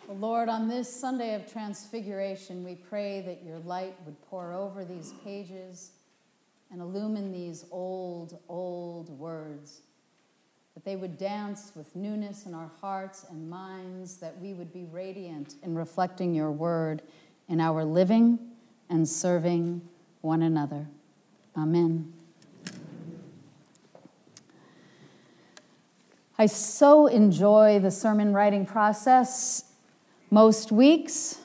Well, Lord, on this Sunday of Transfiguration, we pray that your light would pour over these pages and illumine these old, old words, that they would dance with newness in our hearts and minds, that we would be radiant in reflecting your word in our living and serving one another. Amen. I so enjoy the sermon writing process. Most weeks,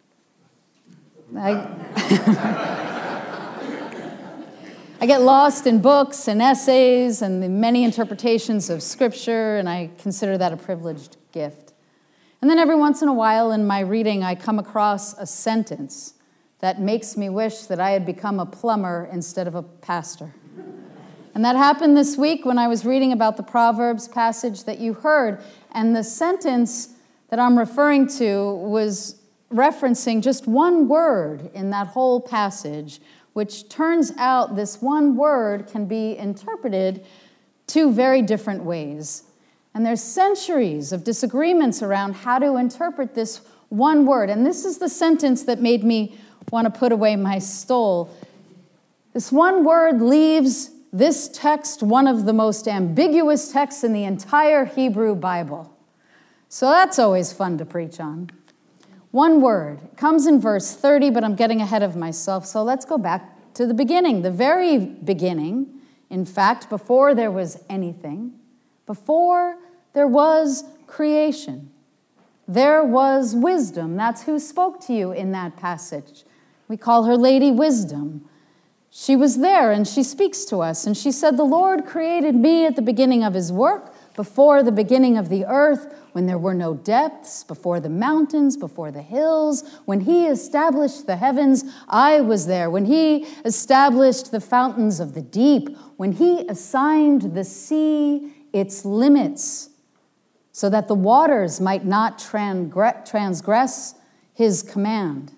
I get lost in books and essays and the many interpretations of Scripture, and I consider that a privileged gift. And then every once in a while in my reading, I come across a sentence that makes me wish that I had become a plumber instead of a pastor. And that happened this week when I was reading about the Proverbs passage that you heard, and the sentence that I'm referring to was referencing just one word in that whole passage, which turns out this one word can be interpreted two very different ways. And there's centuries of disagreements around how to interpret this one word. And this is the sentence that made me want to put away my stole. This one word leaves this text one of the most ambiguous texts in the entire Hebrew Bible. So that's always fun to preach on. One word. It comes in verse 30, but I'm getting ahead of myself. So let's go back to the beginning, the very beginning. In fact, before there was anything, before there was creation, there was wisdom. That's who spoke to you in that passage. We call her Lady Wisdom. She was there and she speaks to us. And she said, "The Lord created me at the beginning of his work, before the beginning of the earth, when there were no depths, before the mountains, before the hills. When he established the heavens, I was there. When he established the fountains of the deep, when he assigned the sea its limits, so that the waters might not transgress his command."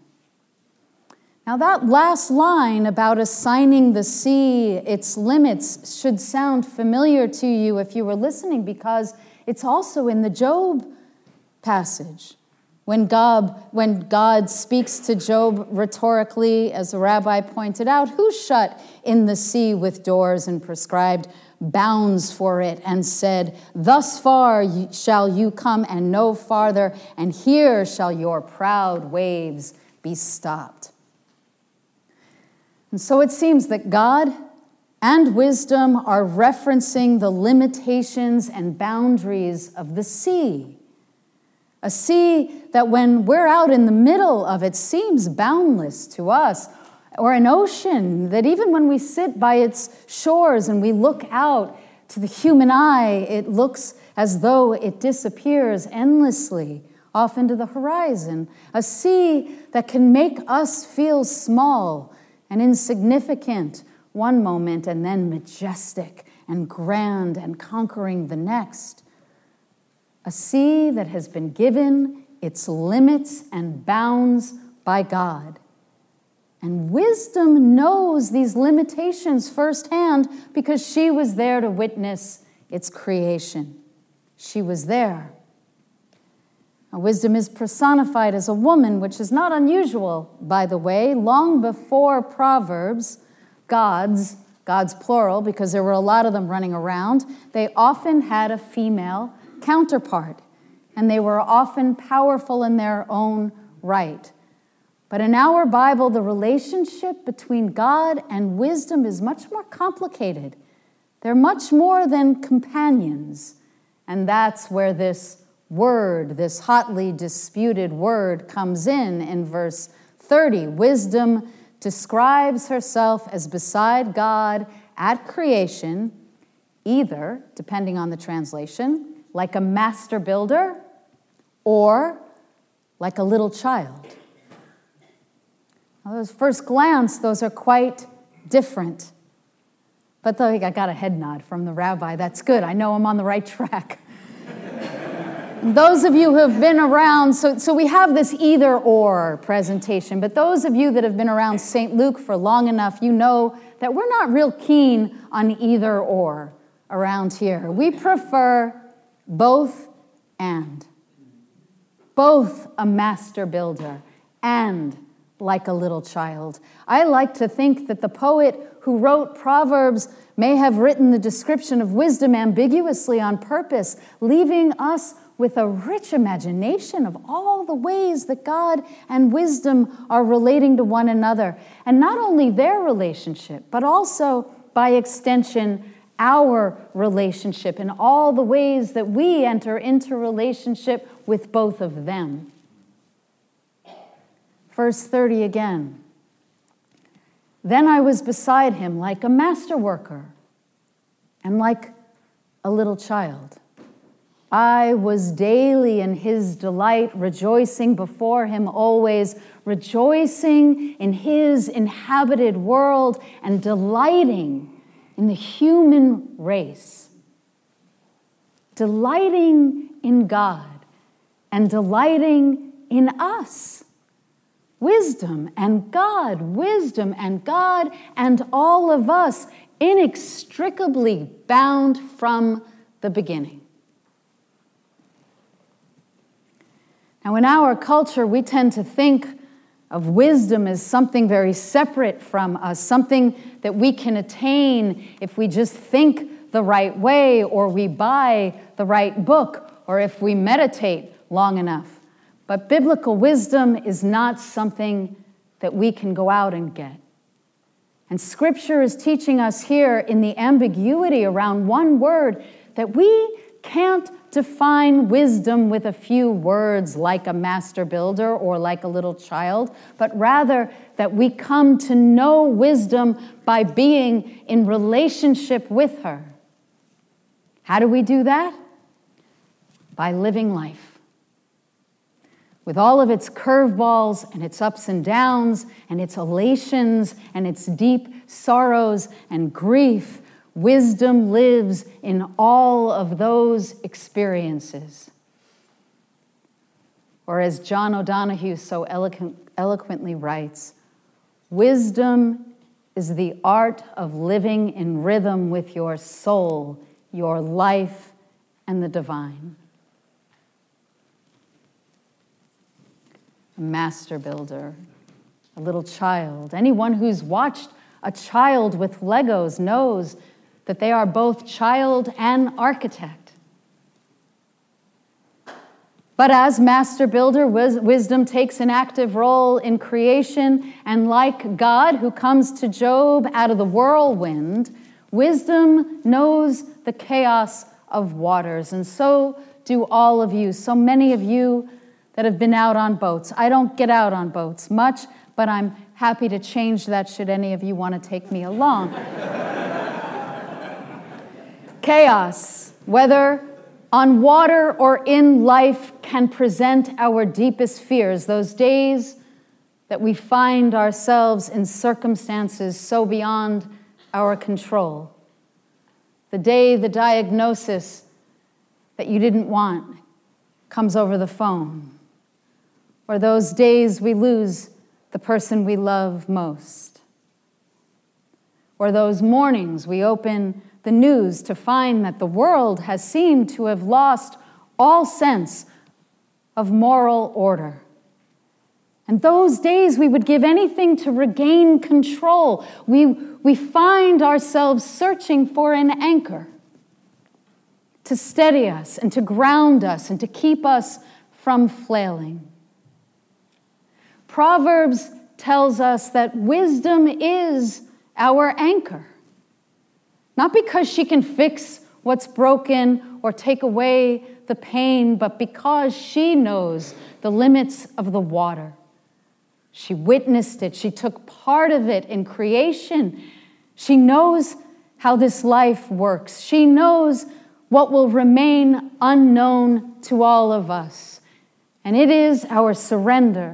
Now that last line about assigning the sea its limits should sound familiar to you if you were listening, because it's also in the Job passage. When God speaks to Job rhetorically, as the rabbi pointed out, who shut in the sea with doors and prescribed bounds for it and said, "Thus far shall you come and no farther, and here shall your proud waves be stopped." And so it seems that God and wisdom are referencing the limitations and boundaries of the sea. A sea that when we're out in the middle of it seems boundless to us, or an ocean that even when we sit by its shores and we look out to the human eye, it looks as though it disappears endlessly off into the horizon. A sea that can make us feel small and insignificant one moment, and then majestic and grand and conquering the next. A sea that has been given its limits and bounds by God. And wisdom knows these limitations firsthand because she was there to witness its creation. She was there. Now, wisdom is personified as a woman, which is not unusual, by the way. Long before Proverbs, gods plural, because there were a lot of them running around, they often had a female counterpart, and they were often powerful in their own right. But in our Bible, the relationship between God and wisdom is much more complicated. They're much more than companions, and that's where this word, this hotly disputed word, comes in verse 30. Wisdom describes herself as beside God at creation, either, depending on the translation, like a master builder or like a little child. Now, at first glance, those are quite different. But I got a head nod from the rabbi. That's good. I know I'm on the right track. Those of you who have been around, so we have this either-or presentation, but those of you that have been around St. Luke for long enough, you know that we're not real keen on either-or around here. We prefer both and. both a master builder and like a little child. I like to think that the poet who wrote Proverbs may have written the description of wisdom ambiguously on purpose, leaving us with a rich imagination of all the ways that God and wisdom are relating to one another. And not only their relationship, but also, by extension, our relationship and all the ways that we enter into relationship with both of them. Verse 30 again. Then I was beside him like a master worker and like a little child. I was daily in his delight, rejoicing before him always, rejoicing in his inhabited world and delighting in the human race. Delighting in God and delighting in us. Wisdom and God, and all of us inextricably bound from the beginning. Now, in our culture, we tend to think of wisdom as something very separate from us, something that we can attain if we just think the right way, or we buy the right book, or if we meditate long enough. But biblical wisdom is not something that we can go out and get. And Scripture is teaching us here in the ambiguity around one word that we can't define wisdom with a few words like a master builder or like a little child, but rather that we come to know wisdom by being in relationship with her. How do we do that? By living life. With all of its curveballs and its ups and downs and its elations and its deep sorrows and grief, wisdom lives in all of those experiences. Or as John O'Donohue so eloquently writes, wisdom is the art of living in rhythm with your soul, your life, and the divine. A master builder, a little child. Anyone who's watched a child with Legos knows that they are both child and architect. But as master builder, wisdom takes an active role in creation, and like God who comes to Job out of the whirlwind, wisdom knows the chaos of waters, and so do all of you. So many of you that have been out on boats. I don't get out on boats much, but I'm happy to change that should any of you want to take me along. Chaos, whether on water or in life, can present our deepest fears, those days that we find ourselves in circumstances so beyond our control. The day the diagnosis that you didn't want comes over the phone. Or those days we lose the person we love most. Or those mornings we open the news to find that the world has seemed to have lost all sense of moral order. And those days we would give anything to regain control. We find ourselves searching for an anchor to steady us and to ground us and to keep us from flailing. Proverbs tells us that wisdom is our anchor. Not because she can fix what's broken or take away the pain, but because she knows the limits of the water. She witnessed it. She took part of it in creation. She knows how this life works. She knows what will remain unknown to all of us. And it is our surrender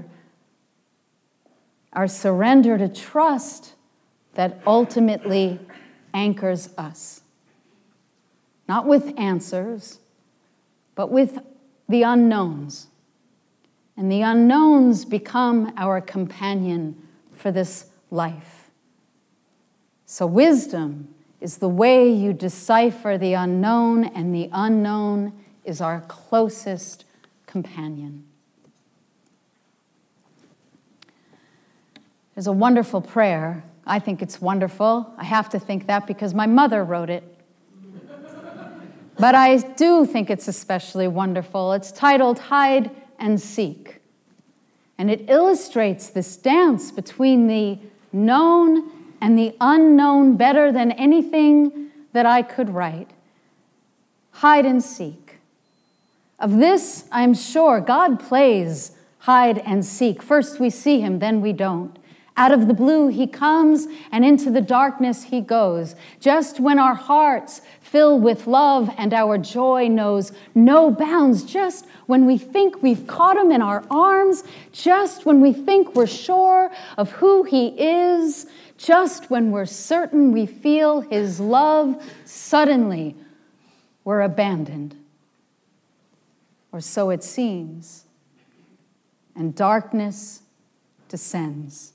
to trust that ultimately anchors us. Not with answers, but with the unknowns. And the unknowns become our companion for this life. So wisdom is the way you decipher the unknown, and the unknown is our closest companion. There's a wonderful prayer. I think it's wonderful. I have to think that because my mother wrote it. But I do think it's especially wonderful. It's titled Hide and Seek. And it illustrates this dance between the known and the unknown better than anything that I could write. Hide and seek. Of this, I'm sure, God plays hide and seek. First we see him, then we don't. Out of the blue he comes, and into the darkness he goes. Just when our hearts fill with love and our joy knows no bounds, just when we think we've caught him in our arms, just when we think we're sure of who he is, just when we're certain we feel his love, suddenly we're abandoned. Or so it seems. And darkness descends.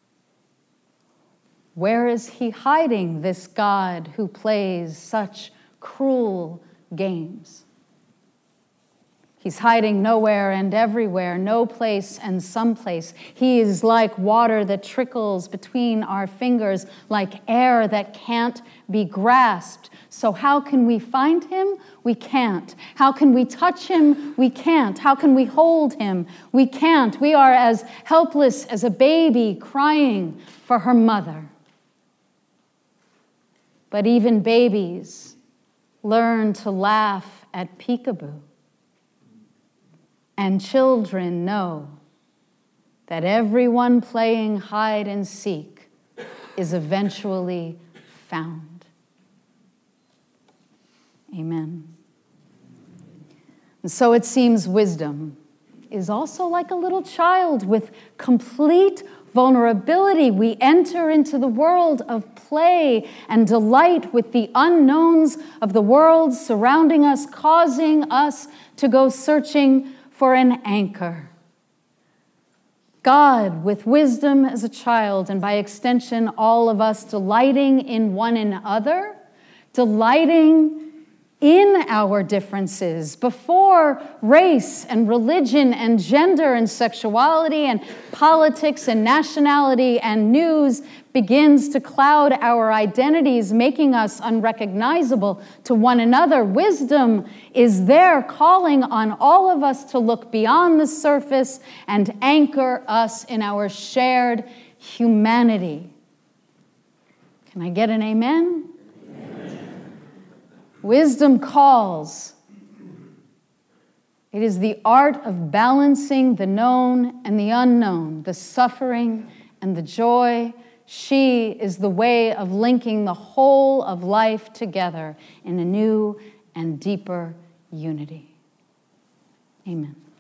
Where is he hiding, this God who plays such cruel games? He's hiding nowhere and everywhere, no place and someplace. He is like water that trickles between our fingers, like air that can't be grasped. So how can we find him? We can't. How can we touch him? We can't. How can we hold him? We can't. We are as helpless as a baby crying for her mother. But even babies learn to laugh at peekaboo. And children know that everyone playing hide and seek is eventually found. Amen. And so it seems wisdom is also like a little child with complete vulnerability. We enter into the world of play and delight with the unknowns of the world surrounding us, causing us to go searching for an anchor. God, with wisdom as a child, and by extension, all of us delighting in one another, delighting in our differences before race and religion and gender and sexuality and politics and nationality and news begins to cloud our identities, making us unrecognizable to one another. Wisdom is there calling on all of us to look beyond the surface and anchor us in our shared humanity. Can I get an amen? Wisdom calls. It is the art of balancing the known and the unknown, the suffering and the joy. She is the way of linking the whole of life together in a new and deeper unity. Amen.